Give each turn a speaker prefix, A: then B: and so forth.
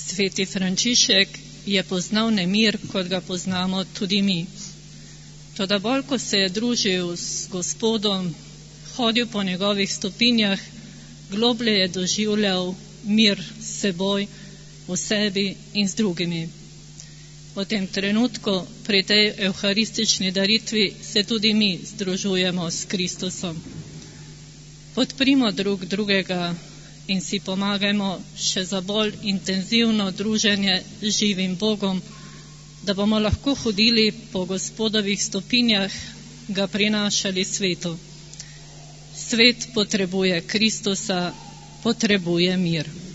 A: Sveti Frančišek je poznal nemir, kot ga poznamo tudi mi. Toda bolj, ko se je družil s Gospodom, hodil po njegovih stopinjah, globlje je doživljal mir s seboj, v sebi in z drugimi. V tem trenutku, pri tej evharistični daritvi, se tudi mi združujemo s Kristusom. Podprimo drug drugega in si pomagajmo še za bolj intenzivno druženje z živim Bogom, da bomo lahko hodili po Gospodovih stopinjah, ga prinašali svetu. Svet potrebuje Kristusa, potrebuje mir.